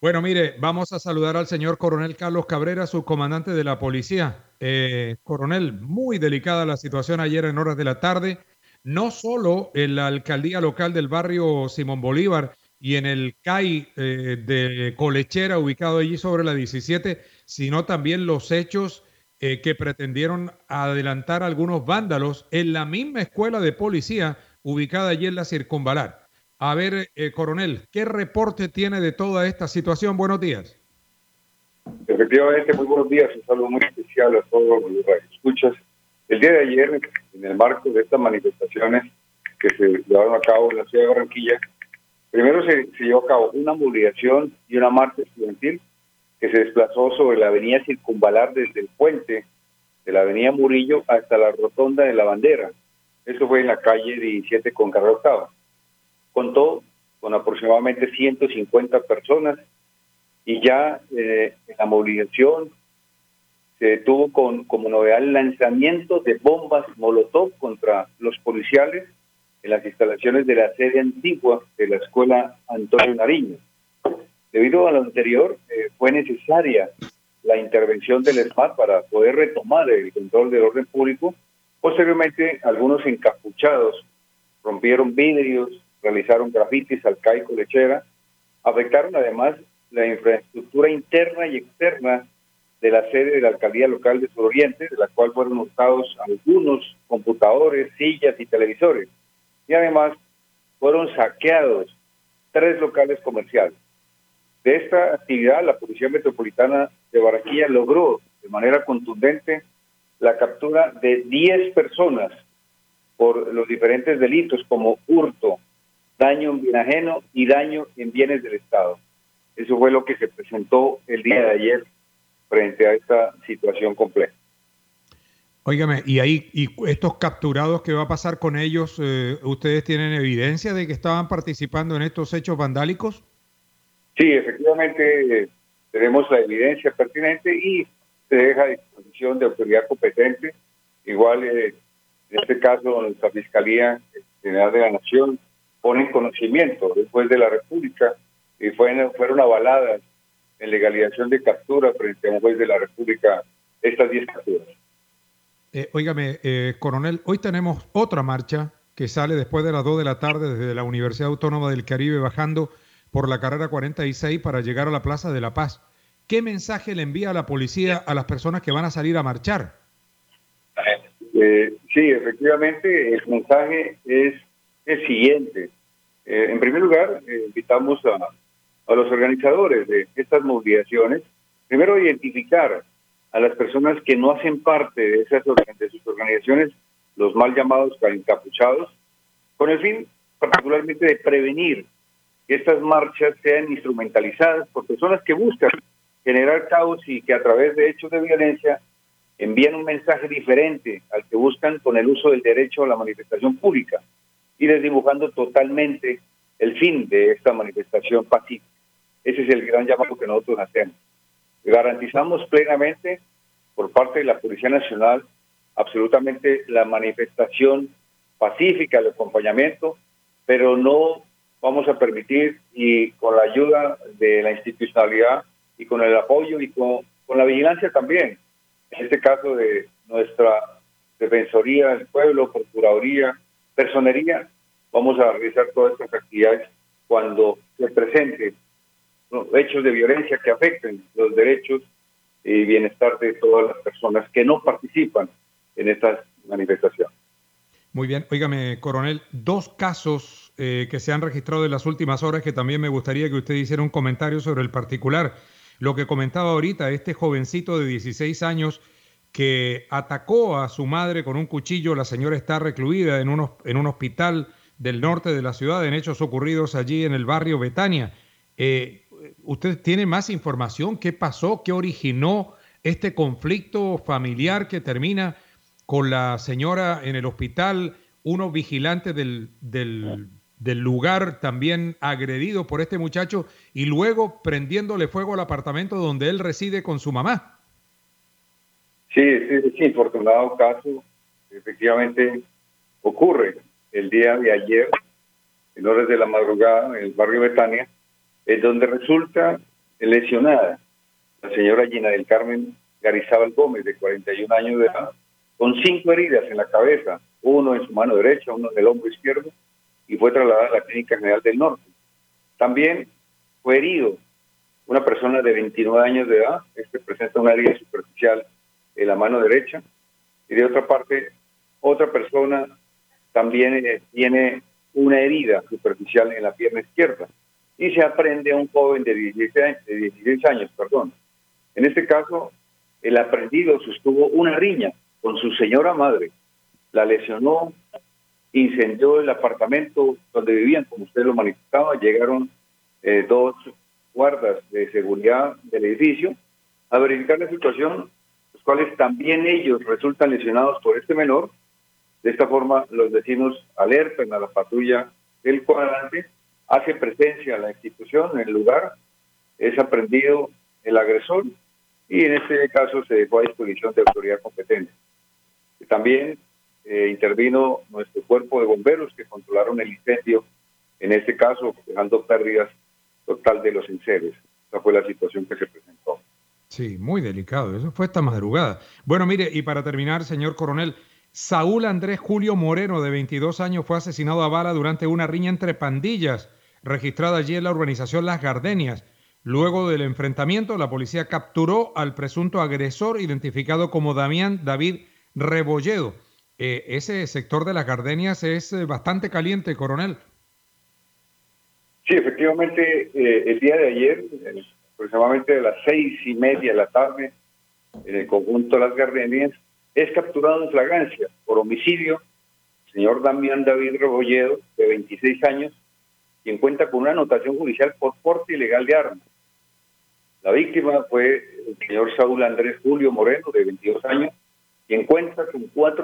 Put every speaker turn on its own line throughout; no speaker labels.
Bueno, mire, vamos a saludar al señor Coronel Carlos Cabrera, subcomandante de la policía. Coronel, muy delicada la situación ayer en horas de la tarde, no solo en la alcaldía local del barrio Simón Bolívar y en el CAI de Colechera, ubicado allí sobre la 17, sino también los hechos que pretendieron adelantar algunos vándalos en la misma escuela de policía ubicada allí en la Circunvalar. A ver, coronel, ¿qué reporte tiene de toda esta situación? Buenos días.
Efectivamente, muy buenos días, un saludo muy especial a todos los radioescuchas. El día de ayer, en el marco de estas manifestaciones que se llevaron a cabo en la ciudad de Barranquilla, primero se llevó a cabo una movilización y una marcha estudiantil que se desplazó sobre la avenida Circunvalar desde el puente de la avenida Murillo hasta la rotonda de la Bandera. Esto fue en la calle 17 con carrera octava. Contó con aproximadamente 150 personas y ya en la movilización se tuvo como novedad el lanzamiento de bombas Molotov contra los policiales en las instalaciones de la sede antigua de la escuela Antonio Nariño. Debido a lo anterior, fue necesaria la intervención del ESMAD para poder retomar el control del orden público. Posteriormente, algunos encapuchados rompieron vidrios, realizaron grafitis al CAI Colechera, afectaron además la infraestructura interna y externa de la sede de la alcaldía local de Suroriente, de la cual fueron hurtados algunos computadores, sillas y televisores. Y además fueron saqueados 3 locales comerciales. De esta actividad, la Policía Metropolitana de Barranquilla logró de manera contundente la captura de 10 personas por los diferentes delitos como hurto, daño en bien ajeno y daño en bienes del Estado. Eso fue lo que se presentó el día de ayer frente a esta situación compleja.
Óigame, y ahí, y estos capturados, ¿qué va a pasar con ellos? ¿Ustedes tienen evidencia de que estaban participando en estos hechos vandálicos?
Sí, efectivamente tenemos la evidencia pertinente y se deja a disposición de autoridad competente. Igual, en este caso, nuestra Fiscalía General de la Nación pone en conocimiento del juez de la República y fueron avaladas en legalización de captura frente a un juez de la República estas 10 capturas.
Óigame, coronel, hoy tenemos otra marcha que sale después de las 2 de la tarde desde la Universidad Autónoma del Caribe bajando por la carrera 46 para llegar a la Plaza de la Paz. ¿Qué mensaje le envía a la policía a las personas que van a salir a marchar?
Sí, efectivamente, el mensaje es el siguiente. En primer lugar, invitamos a los organizadores de estas movilizaciones, primero identificar a las personas que no hacen parte de sus organizaciones, los mal llamados encapuchados, con el fin particularmente de prevenir que estas marchas sean instrumentalizadas por personas que buscan generar caos y que a través de hechos de violencia envían un mensaje diferente al que buscan con el uso del derecho a la manifestación pública y desdibujando totalmente el fin de esta manifestación pacífica. Ese es el gran llamado que nosotros hacemos. Garantizamos plenamente por parte de la Policía Nacional absolutamente la manifestación pacífica, el acompañamiento, pero no vamos a permitir, y con la ayuda de la institucionalidad y con el apoyo y con la vigilancia también, en este caso de nuestra Defensoría del Pueblo, Procuraduría, Personería, vamos a realizar todas estas actividades cuando se presenten hechos de violencia que afecten los derechos y bienestar de todas las personas que no participan en estas manifestaciones.
Muy bien, óigame, coronel, 2 casos que se han registrado en las últimas horas que también me gustaría que usted hiciera un comentario sobre el particular. Lo que comentaba ahorita, este jovencito de 16 años que atacó a su madre con un cuchillo, la señora está recluida en un hospital del norte de la ciudad, en hechos ocurridos allí en el barrio Betania. ¿Usted tiene más información? ¿Qué pasó? ¿Qué originó este conflicto familiar que termina con la señora en el hospital, unos vigilantes del lugar también agredido por este muchacho y luego prendiéndole fuego al apartamento donde él reside con su mamá?
Sí, infortunado caso, efectivamente ocurre el día de ayer, en horas de la madrugada, en el barrio Betania, en donde resulta lesionada la señora Gina del Carmen Garizábal Gómez, de 41 años de edad, con 5 heridas en la cabeza, uno en su mano derecha, uno en el hombro izquierdo, y fue trasladada a la Clínica General del Norte. También fue herido una persona de 29 años de edad, presenta una herida superficial en la mano derecha, y de otra parte, otra persona también tiene una herida superficial en la pierna izquierda, y se aprende a un joven de 16 años. En este caso, el aprendido sostuvo una riña con su señora madre, la lesionó, incendió el apartamento donde vivían, como usted lo manifestaba. Llegaron 2 guardas de seguridad del edificio a verificar la situación, los cuales también ellos resultan lesionados por este menor. De esta forma, los vecinos alertan a la patrulla del cuadrante, hace presencia a la institución en el lugar, es aprendido el agresor y en este caso se dejó a disposición de autoridad competente. También intervino nuestro cuerpo de bomberos que controlaron el incendio, en este caso dejando pérdidas total de los enseres. Esa fue la situación que se presentó.
Sí, muy delicado. Eso fue esta madrugada. Bueno, mire, y para terminar, señor coronel, Saúl Andrés Julio Moreno, de 22 años, fue asesinado a bala durante una riña entre pandillas registrada allí en la urbanización Las Gardenias. Luego del enfrentamiento, la policía capturó al presunto agresor, identificado como Damián David Rebolledo. Ese sector de Las Gardenias es bastante caliente, coronel.
Sí, efectivamente, el día de ayer, aproximadamente a las 6:30 de la tarde, en el conjunto Las Gardenias, es capturado en flagrancia por homicidio el señor Damián David Rebolledo, de 26 años, quien cuenta con una anotación judicial por porte ilegal de armas. La víctima fue el señor Saúl Andrés Julio Moreno, de 22 años, quien contaba con 4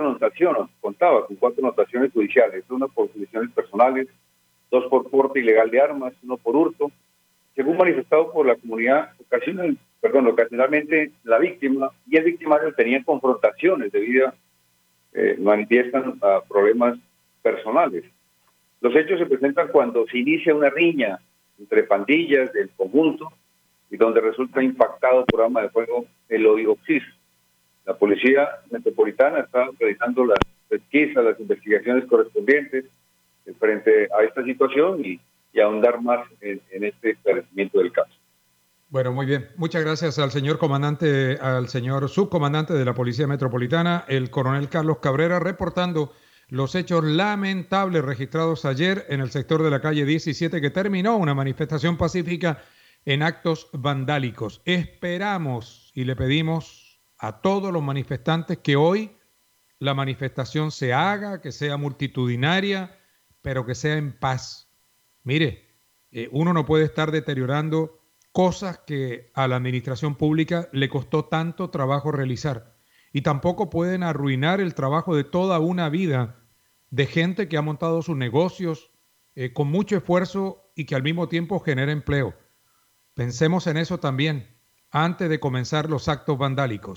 anotaciones judiciales, una por lesiones personales, 2 por porte ilegal de armas, 1 por hurto. Según manifestado por la comunidad, ocasionalmente la víctima y el victimario tenían confrontaciones debido a manifiestan problemas personales. Los hechos se presentan cuando se inicia una riña entre pandillas del conjunto y donde resulta impactado por arma de fuego el Oxis. La Policía Metropolitana está realizando las pesquisas, las investigaciones correspondientes frente a esta situación y ahondar más en este esclarecimiento del caso.
Bueno, muy bien. Muchas gracias al señor subcomandante de la Policía Metropolitana, el coronel Carlos Cabrera, reportando los hechos lamentables registrados ayer en el sector de la calle 17, que terminó una manifestación pacífica en actos vandálicos. Esperamos y le pedimos a todos los manifestantes que hoy la manifestación se haga, que sea multitudinaria, pero que sea en paz. Mire, uno no puede estar deteriorando cosas que a la administración pública le costó tanto trabajo realizar, y tampoco pueden arruinar el trabajo de toda una vida de gente que ha montado sus negocios con mucho esfuerzo y que al mismo tiempo genera empleo. Pensemos en eso también antes de comenzar los actos vandálicos.